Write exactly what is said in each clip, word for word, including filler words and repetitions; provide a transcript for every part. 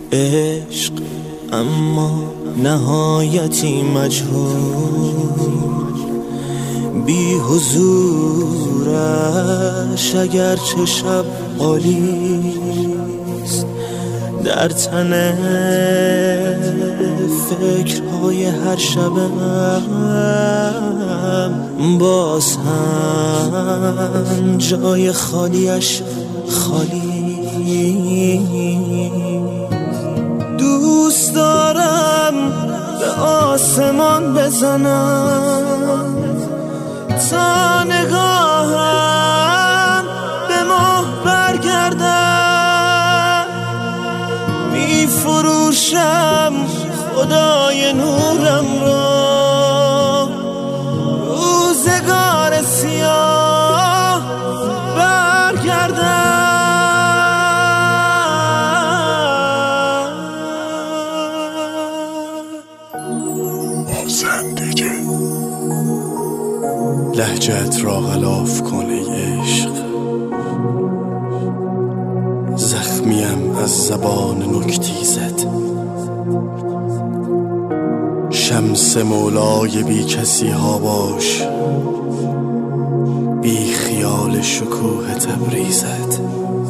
عشق اما نهایتی مجهول، بی حضورش اگر چه شب عالیست، در تن فکرهای هر شبم باز هم جای خالیش خالی. دوست دارم به آسمان بزنم تا نگاهم به ماه برگردم، می فروشم خدای نورم را، روزگار سیاه برگردم. لهجت را غلاف کن ای عشق، زخمیم از زبان نکتیزت. شمس مولای بی کسی ها باش، بی خیال شکوه تبریزت.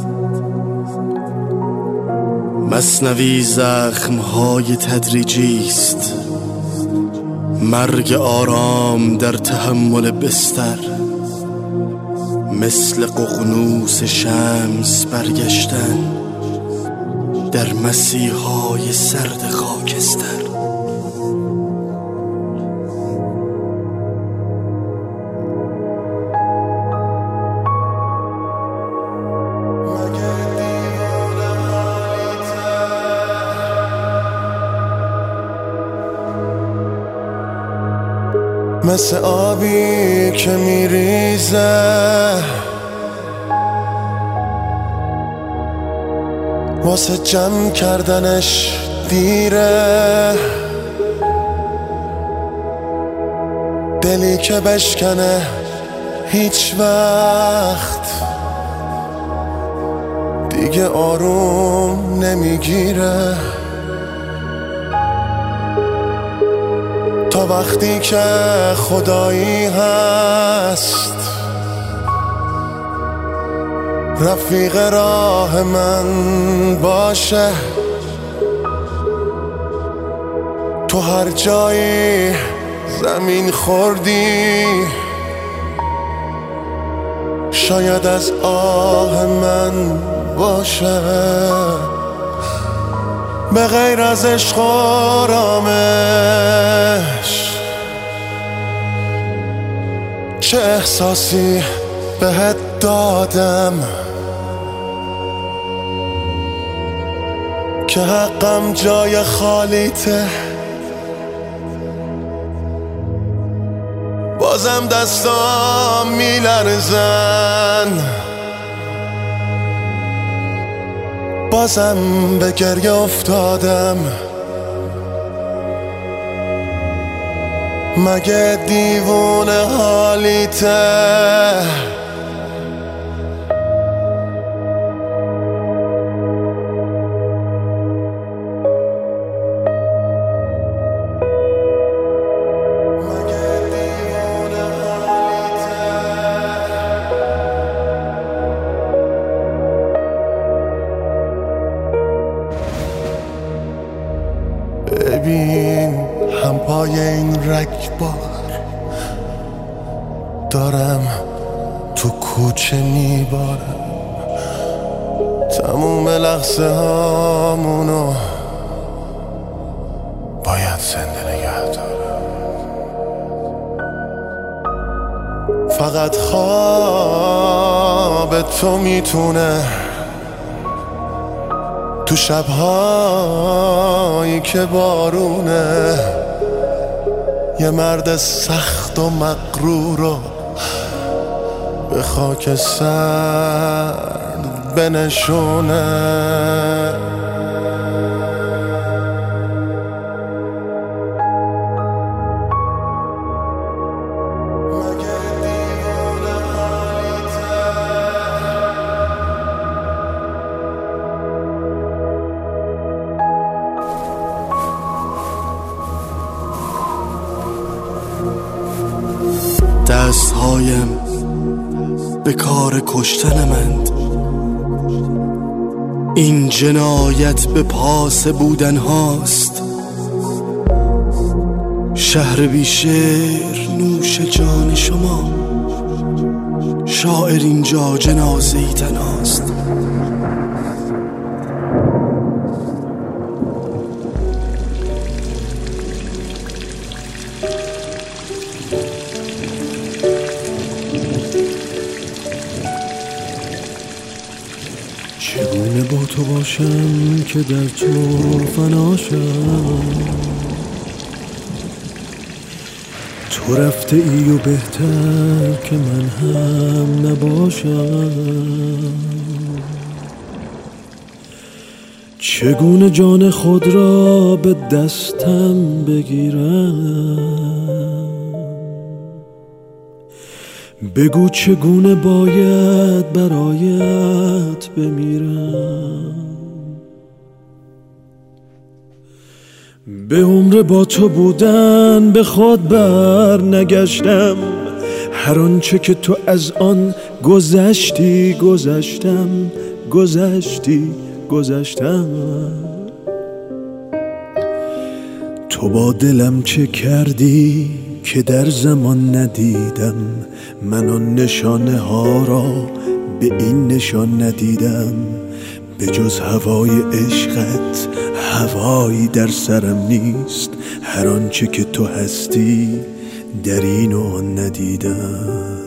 مثنوی زخمهای تدریجی است، مرگ آرام در تحمل بستر. مثل ققنوس شمس برگشتن در مسیحای سرد خاکستر. مثل آبی که میریزه واسه جمع کردنش دیره، دلی که بشکنه هیچ وقت دیگه آروم نمیگیره. تا وقتی که خدایی هست رفیق راه من باشه، تو هر جایی زمین خوردی شاید از آه من باشه. به غیر از عشق و آرامش چه احساسی بهت دادم که حقم جای خالیته. بازم دستام میلرزن، بازم به گریه افتادم. مگه دیوونه حالیته؟ ببین هم پای این رگبار دارم تو کوچه میبارم، تموم لحظه هامونو باید زنده نگه دارم. فقط خواب تو میتونه تو شبهایی که بارونه یه مرد سخت و مغرور رو به خاک سرد بنشونه. دستهایم به کار کشتنمند. این جنایت به پاس بودن هاست. شهر بی شعر نوش جان شما، شاعر اینجا جنازه‌ای تنهاست. چگونه با تو باشم که در تو فناشم؟ تو رفته ای و بهتر که من هم نباشم. چگونه جان خود را به دستم بگیرم؟ بگو چگونه باید برایت بمیرم. به عمر با تو بودن به خود بر نگشتم. هر آنچه که تو از آن گذشتی گذشتم، گذشتی گذشتم. تو با دلم چه کردی که در زمان ندیدم؟ من آن نشانه ها را به این نشان ندیدم. به جز هوای عشقت هوایی در سرم نیست. هر آنچه که تو هستی در این و آن ندیدم.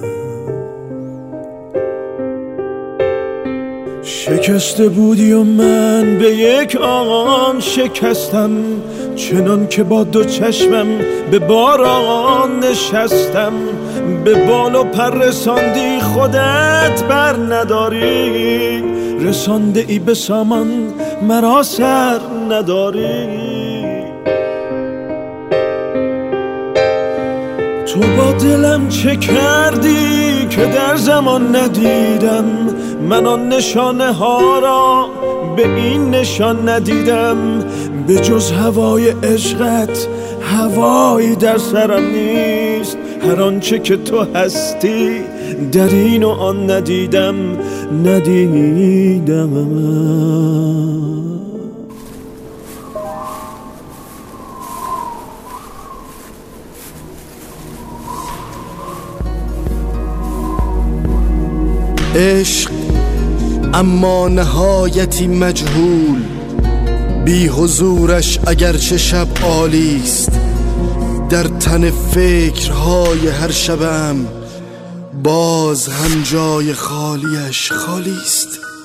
شکسته بودی و من به یک آن شکستم. چنان که با دو چشمم به باران نشستم. به بال و پر رساندی خودت بر نداری. رسانده ای به سامان مرا سر نداری. تو با دلم چه کردی که در زمان ندیدم؟ من آن نشانه ها را به این نشان ندیدم. به جز هوای عشقت هوایی در سرم نیست. هر آنچه که تو هستی در این و آن ندیدم، ندیدم. عشق اما نهایتی مجهول، بی حضورش اگرچه شب عالیست. در تن فکرهای هر شبم باز هم جای خالیش خالیست.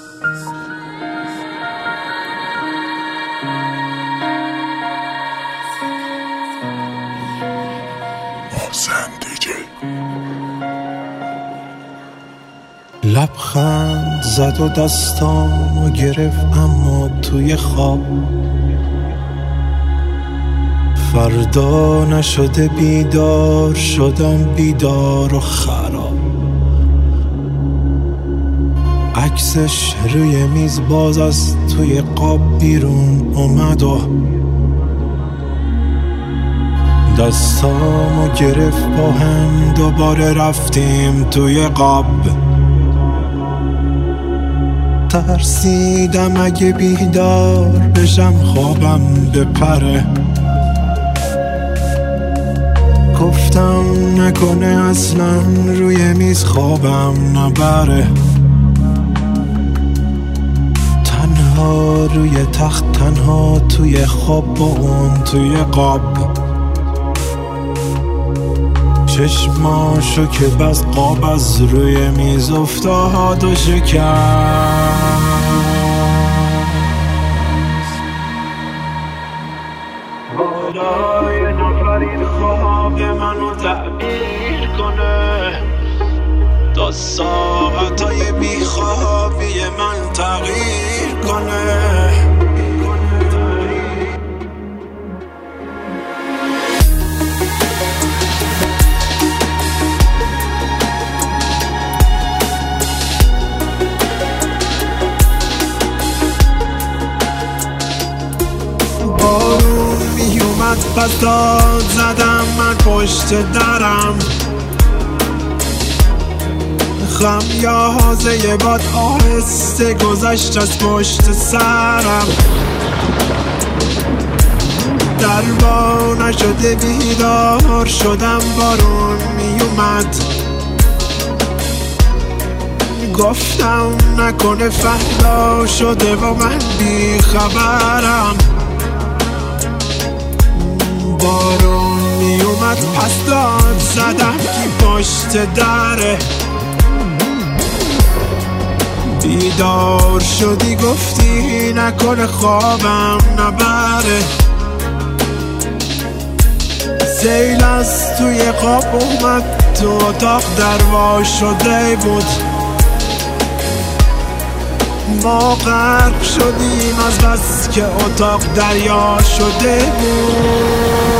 لبخند زد و دستامو گرفت اما توی خواب. فردا نشده بیدار شدم، بیدار و خراب. عکسش روی میز باز از توی قاب بیرون اومد و دستامو گرفت با هم دوباره رفتیم توی قاب. ترسیدم اگه بیدار بشم خوابم بپره. گفتم نکنه اصلا روی میز خوابم نبره. تنها روی تخت، تنها توی خواب با اون توی قاب. چشماشو که بس قاب از روی میز افتاد و شکست. خدای نفرین خواب منو تعبیر کنه تا ساعتای بیخوابی من تغییر کنه. پس داد زدم من پشت درم. خمیازه باد آهسته گذشت از پشت سرم، دربا نشده بیدار شدم، بارون میومد گفتم نکنه فردا شده و من بی خبرم. بارون میومد پس داد زدم کی پشت دره، بیدار شدی گفتی نکنه خوابم نبره. سیل از توی خواب اومد تو اتاق دروا شده بود، ما غرق شدیم از بس که اتاق دریا شده بود.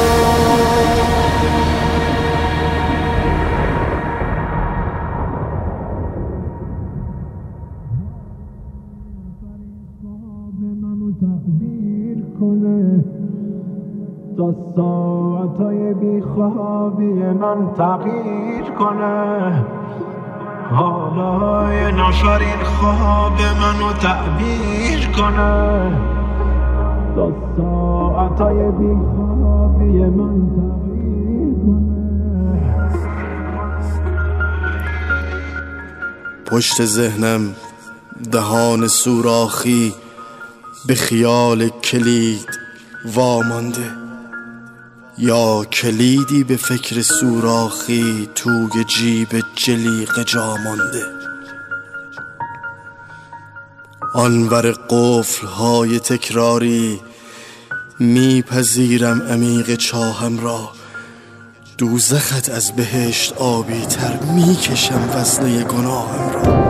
تا ساعتهای بیخوابی من تغییر کنه، حالا یه نفر این خواب منو تعبیر کنه. تا ساعتهای بیخوابی من تغییر کنه. پشت ذهنم دهان سوراخی به خیال کلید وامانده، یا کلیدی به فکر سوراخی توی جیب جلیقه جا مانده. آنور قفل های تکراری میپذیرم عمیق چاهم را، دوزخت از بهشت آبی تر میکشم وزنه گناهم را.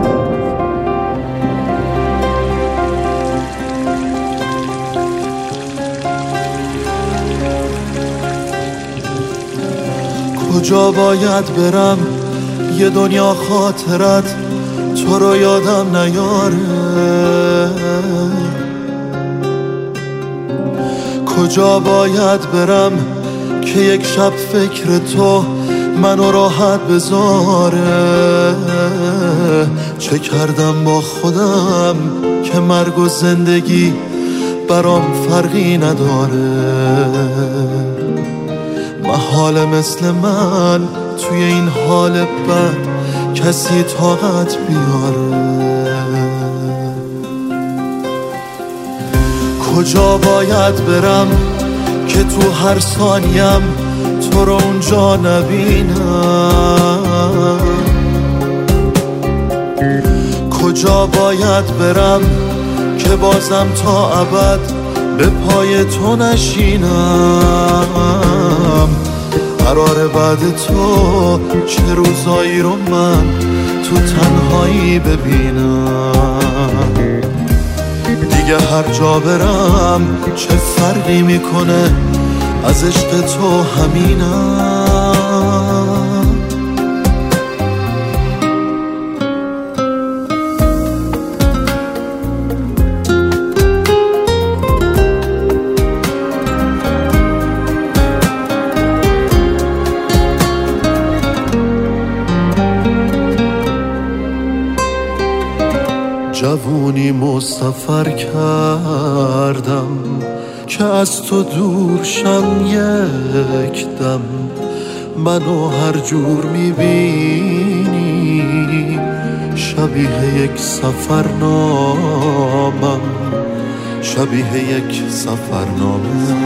کجا باید برم یه دنیا خاطرت تو رو یادم نیاره، کجا باید برم که یک شب فکر تو منو راحت بذاره. چه کردم با خودم که مرگ و زندگی برام فرقی نداره. محاله مثل من توی این حال بد کسی طاقت بیاره. کجا باید برم که تو هر ثانیم تو رو اونجا نبینم، کجا باید برم که بازم تا ابد به پای تو نشینم. قراره بعد تو چه روزایی رو من تو تنهایی ببینم. دیگه هر جا برم چه فرقی میکنه، از عشق تو همینم. جوونی مسافر کردم که از تو دور شم یک دم. منو هر جور میبینی شبیه یک سفرنامم، شبیه یک سفرنامه.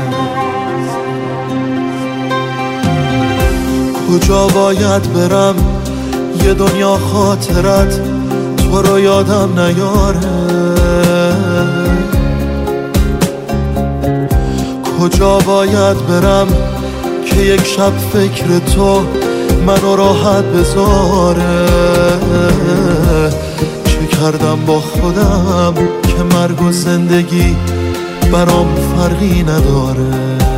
کجا باید برم یه دنیا خاطرت تو رو یادم نیاره، کجا باید برم که یک شب فکر تو منو راحت بذاره. چه کردم با خودم که مرگ و زندگی برام فرقی نداره.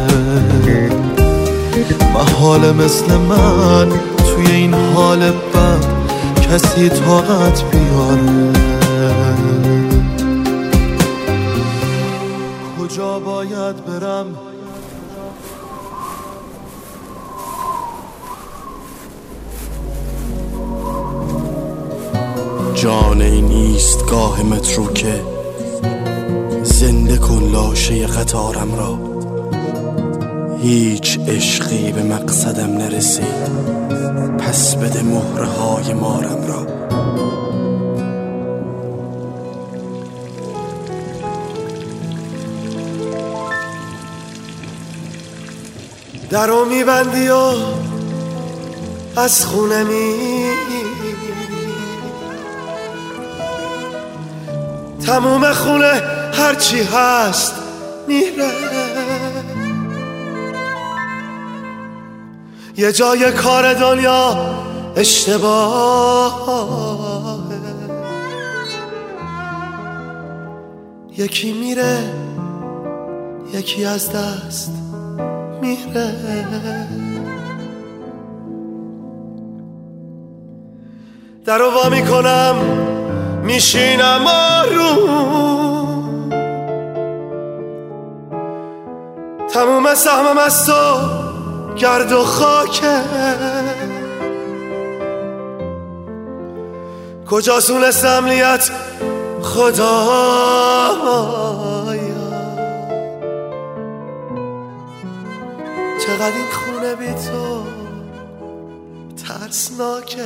محاله مثل من توی این حال بد کسی طاقت بیاره. کجا باید برم جان این ایستگاه مترو که زنده کن لاشه قطارم را. هیچ عشقی به مقصدم نرسید، پس بده مهره های مارم را. درو میبندی و از خونه می تموم خونه هرچی هست میره. یه جای کار دنیا اشتباهه، یکی میره یکی از دست میره. درو وا میکنم میشینم آروم، تموم سهمم از تو گرد و خاکه. کجاست اون امنیت خدایا؟ چقدر این خونه بی تو ترسناکه.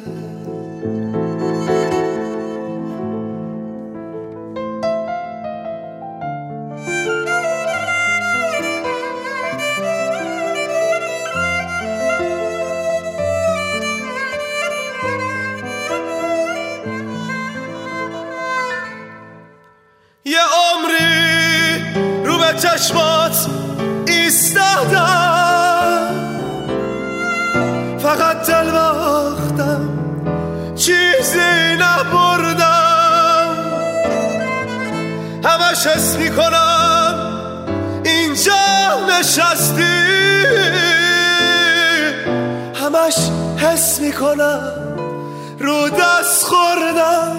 یه عمری رو به چشمات ایستادم، فقط دل باختم چیزی نبردم. همش حس میکنم اینجا نشستی، همش حس میکنم رو دست خوردم.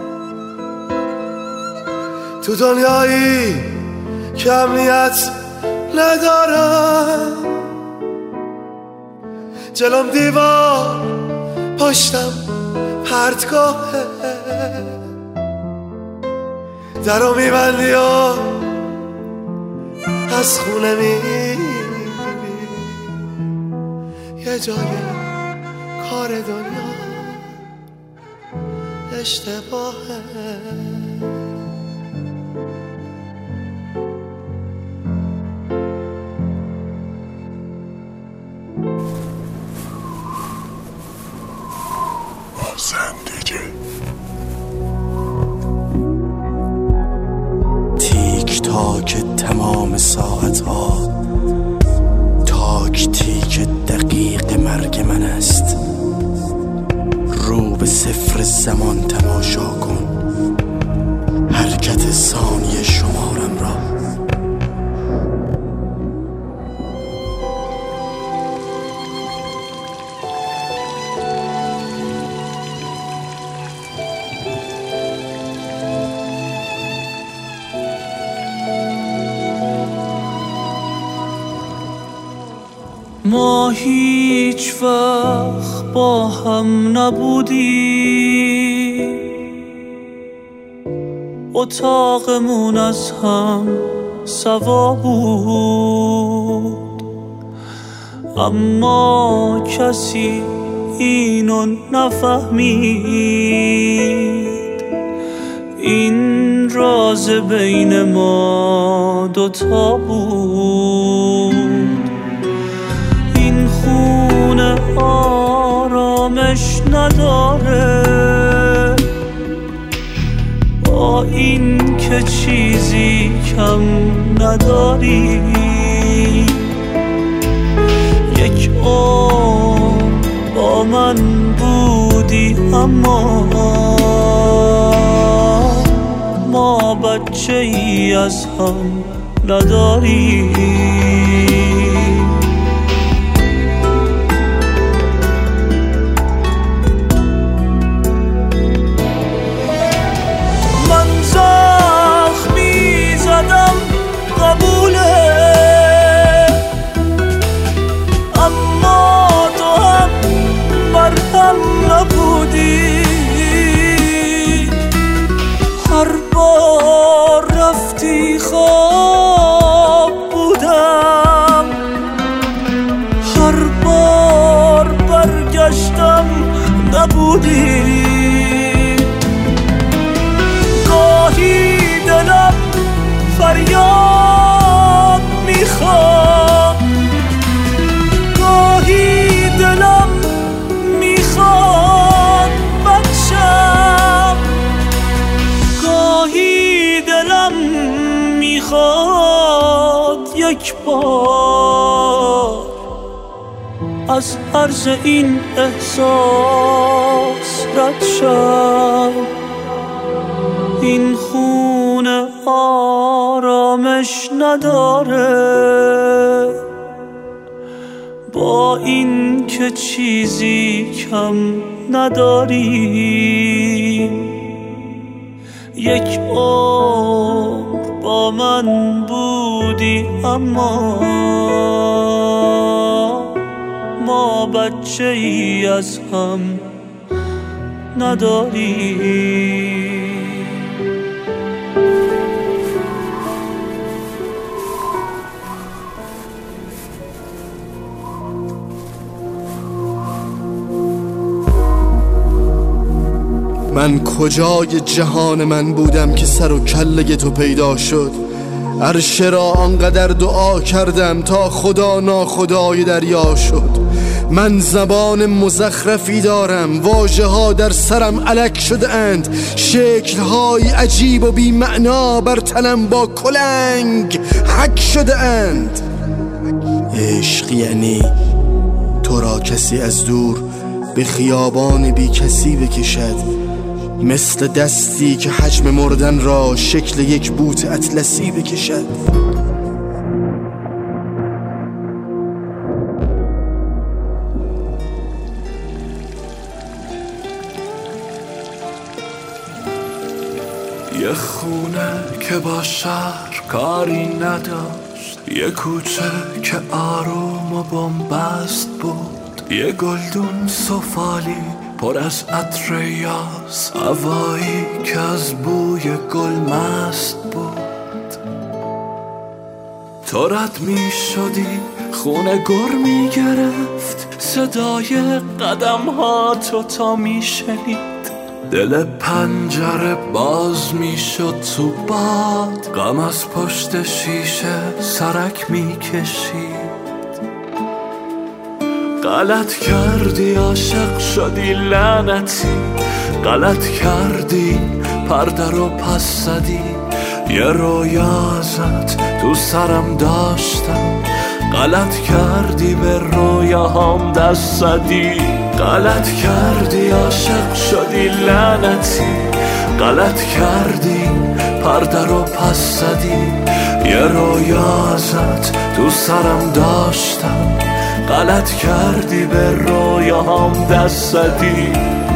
تو دنیایی که امنیت ندارم، جلوم دیوار پشتم پرتگاهه. درو میبندی و از خونه میری، یه جای کار دنیا اشتباهه. تیک تاک تمام ساعت ها، تاک تیک دقیق مرگ من است. رو به صفر زمان تماشا کن، حرکت ثانیه شمارم را. ما هیچ وقت با هم نبودیم، اتاقمون از هم سوا بود، اما کسی اینو نفهمید. این راز بین ما دوتا بود. خونه آرامش نداره، با این که چیزی کم نداری. یک عمر با من بودی اما ما بچه ای از هم نداری. اما تو هم مرهم نبودی. بودی. گاهی دلم فریاد میخواد، گاهی دلم میخواد بخشم، گاهی دلم میخواد یک بار از عرض این احساس رد شم. این خونه آرامش نداره، با این که چیزی کم نداریم. یک عمر با من بودی اما ما بچه ای از هم نداریم. من کجای جهان من بودم که سر و کله تو پیدا شد؟ عرش را آنقدر دعا کردم تا خدا ناخدای دریا شد. من زبان مزخرفی دارم، واژه ها در سرم الک شده اند، شکل های عجیب و بی معنا بر تنم با کلنگ حک شده اند. عشق یعنی تو را کسی از دور به خیابان بی کسی بکشد، مثل دستی که حجم مردن را شکل یک بوت اطلسی بکشد. یه خونه که با شهر کاری نداشت، یه کوچه که آروم و بنبست بود، یه گلدون سفالی پر از عطر یاس، هوایی که از بوی گل مست بود. تو رد می شدی خونه گر می گرفت، صدای قدم ها تو تا می شنید، دل پنجره باز می شد تو باد، غم از پشت شیشه سرک می کشید. غلط کردی عاشق شدی لعنتی، غلط کردی پرده رو پس زدی، یه رویا ازت تو سرم داشتم، غلط کردی به رویاهام دست زدی. غلط کردی عاشق شدی لعنتی، غلط کردی پرده رو پس زدی، یه رویا ازت تو سرم داشتم، غلط کردی به رویاهام دست زدی.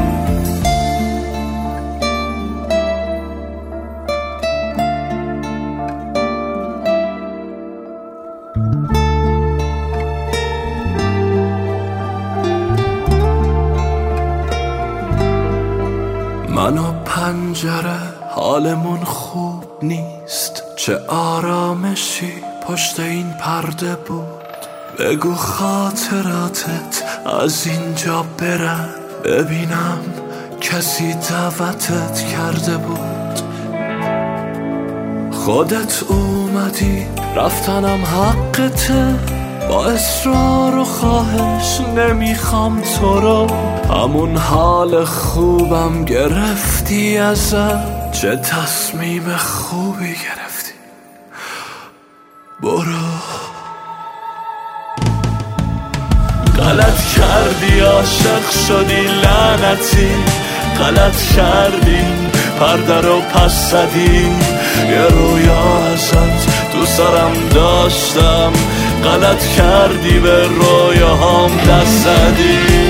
من و پنجره حالمون خوب نیست، چه آرامشی پشت این پرده بود. بگو خاطراتت از اینجا برن، ببینم کسی دعوتت کرده بود. خودت اومدی رفتنم حقته، با اصرار و خواهش نمیخوام تو رو، همون حال خوبم گرفتی ازم، چه تصمیم خوبی گرفتی. برو. غلط کردی عاشق شدی لعنتی، غلط کردی پرده رو پس زدی، یه رویا ازت تو سرم داشتم، غلط کردی به رویاهام دست زدی.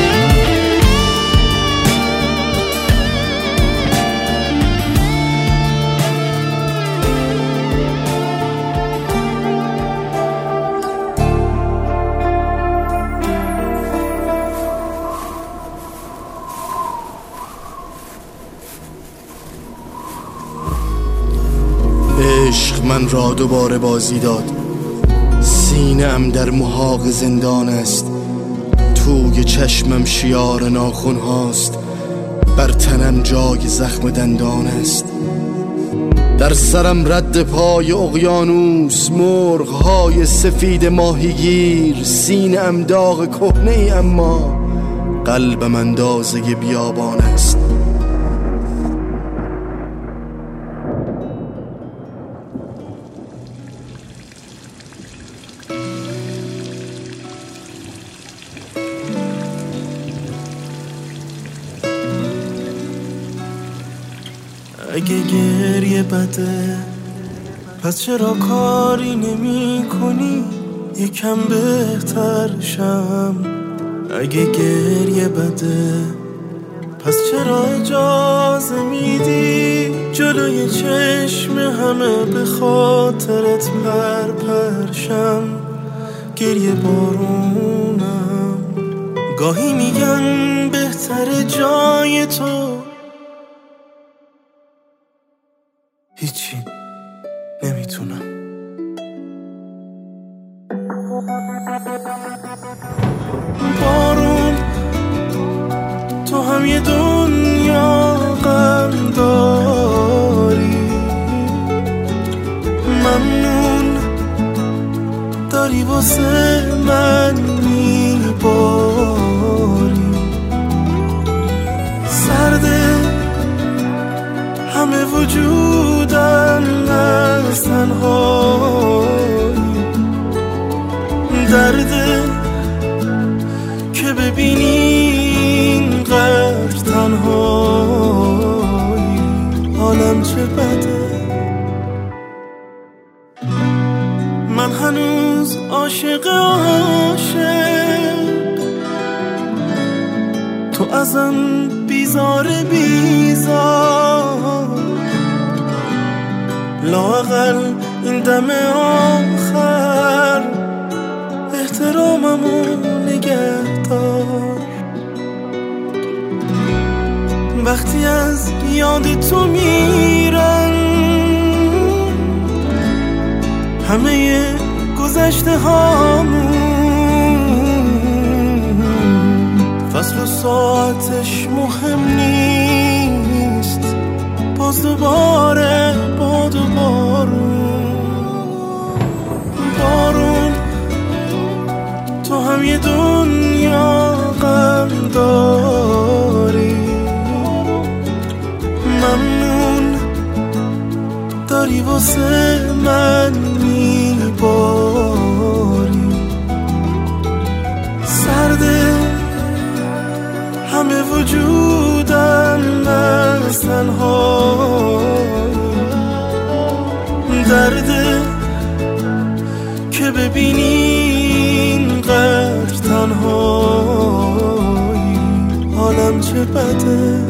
عشق من را دوباره بازی داد، سینه‌ام در محاق زندان است، توی چشمم شیار ناخن هاست، بر تنم جای زخم دندان است. در سرم رد پای اقیانوس، مرغ های سفید ماهیگیر. سینه ام داغ کهنه ای اما قلبم اندازه بیابان است. اگه گریه بده پس چرا کاری نمی کنی یکم بهتر شم؟ اگه گریه بده پس چرا اجازه میدی جلوی چشم همه به خاطرت پر پرشم؟ گریه بارونم گاهی میگن بهتر جای تو، هیچی نمیتونم. بارون تو هم یه دنیا غم داری، ممنون داری واسه من میباری. سرده همه وجودم از تنهایی، درده که ببینی اینقدر تنهایی. حالم چه بده، من هنوز عاشق عاشق، تو ازم بیزار بیزار. لااقل این دم آخر احتراممو نگه دار. وقتی از یاد تو میرم همه گذشته هامون، فصل و ساعتش مهم نیست، باز دوباره باد و بارون. بارون تو هم یه دنیا غم داری، ممنون داری واسه من میباری. سرده همه وجودم از تنهایی، درده که ببینی اینقدر تنهایی. حالم چه بده،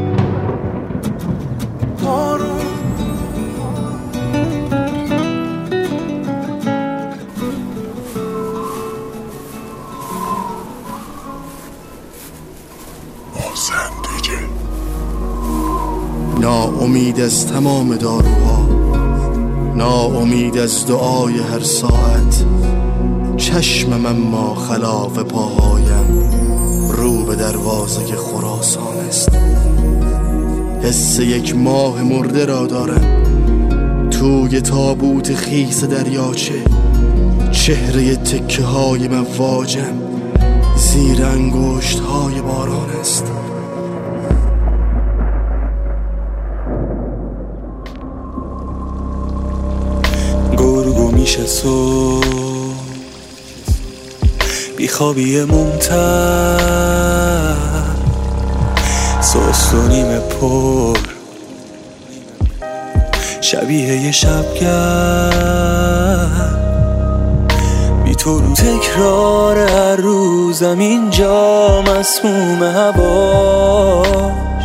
ناامید از تمام داروها، ناامید از دعای هر ساعت. چشمم اما خلاف پاهایم رو به دروازه خراسان است. حس یک ماه مرده را دارم توی تابوت خیس دریاچه. چهره تکه های مواجم زیر انگشت های باران است. گرگو میشه صبح بیخوابی ممتد، سست و نیمه پر شبیه یه شبگرد. بی تو رو تکرار هر روزم اینجا مسموم هواش.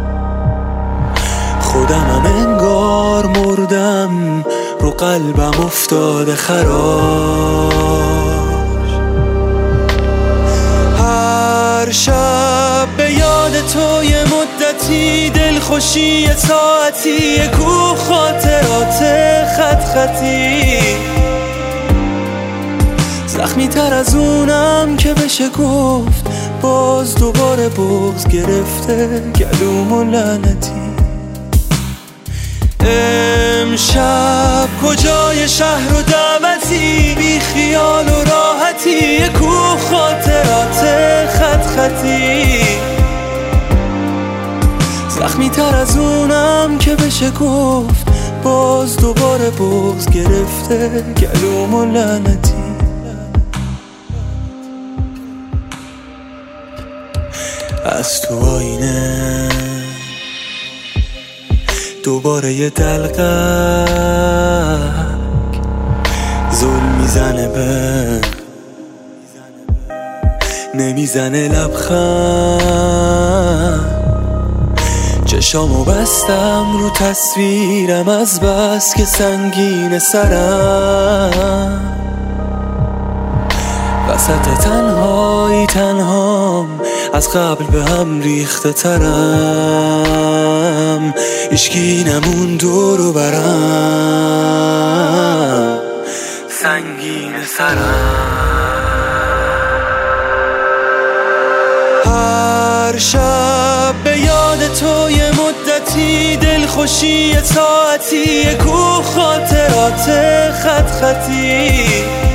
خودمم انگار مردم رو قلبم افتاده خراش. هر شب به یاد تو یه مدتی دلخوشی ساعتی، کو خاطرات خط خطی. زخمی تر از اونم که بشه گفت باز دوباره بغض گرفته گلومو لعنتی. امشب کجای شهر و دعوتی، بی خیال و راحتی، یه کوه خاطرات خط خطی. زخمی تر از اونم که بشه گفت، باز دوباره بغض گرفته گلومو لعنتی. از تو آینه دوباره یه دلقک ظلم میزنه به نمیزنه لبخند. چشامو بستم رو تصویرم از بس که سنگین سرم. وسط تنهایی تنهام از قبل به هم ریخته ترم. هیچکی نمون دور و برم، سنگین سرم. هر شب به یاد تو یه مدتی، دلخوشی ساعتی، یه کوه خاطرات خط خطی.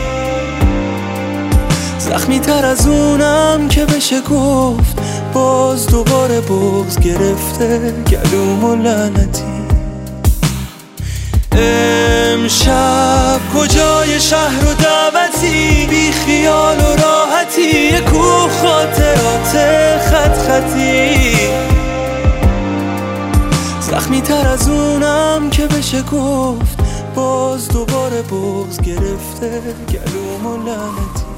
زخمی تر از اونم که بشه گفت، باز دوباره بغض گرفته گلومو لعنتی. امشب کجای شهر و دعوتی، بی خیال و راحتی، یه کوه خاطرات خط خطی. زخمی تر از اونم که بشه گفت، باز دوباره بغض گرفته گلومو لعنتی.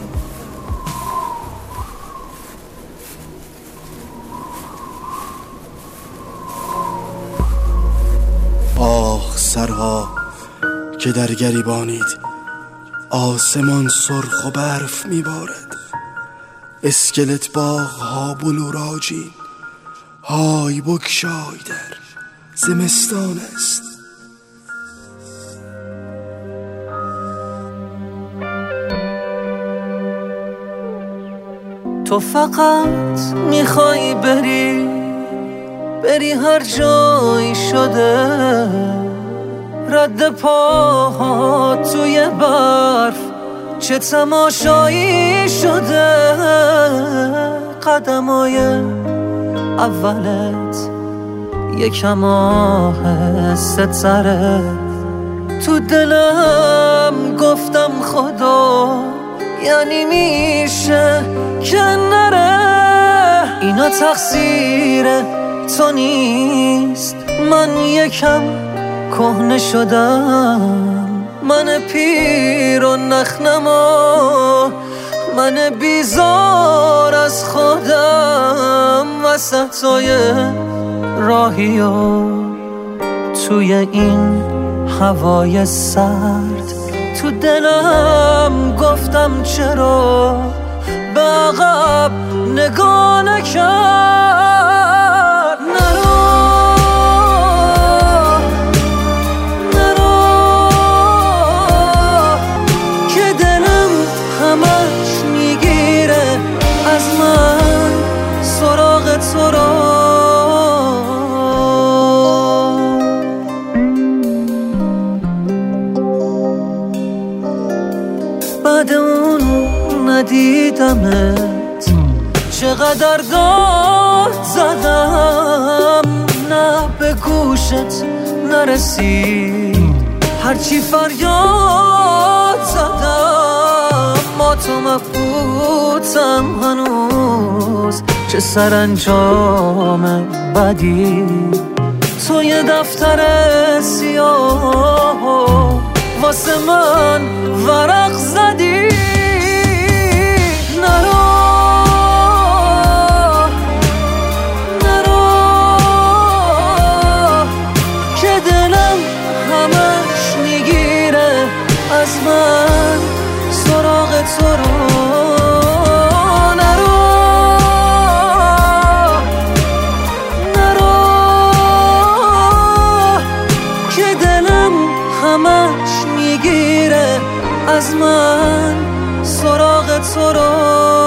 آه سرها که در گریبانید، آسمان سرخ و برف میبارد. اسکلت باغ ها بلوراجین، های بکشای در زمستان است. تو فقط میخوای بری بری هر جایی شده، رد پاها توی برف چه تماشایی شده. قدمای اولت یکم آهسته تره، تو دلم گفتم خدا یعنی میشه که نره. اینا تقصیر تو نیست، من یکم کهنه شدم. من پیر و نخنما، من بیزار از خودم. وسطای راهی و توی این هوای سرد، تو دلم گفتم چرا به عقب نگاه نکرد. نرو نرو که دلم همش میگیره از من سراغ تو را. بعد اون ندیدمت چقدر داد زدم، نه به گوشت نرسید هرچی فریاد زدم. ما تو مبهوتم هنوز، چه سرانجام بدی. تو یه دفتر سیاه واسه من ورق زدی. نرو نرو که دلم همش میگیره از من سراغ تو رو. نرو نرو که دلم همش میگیره از من سراغ تو رو.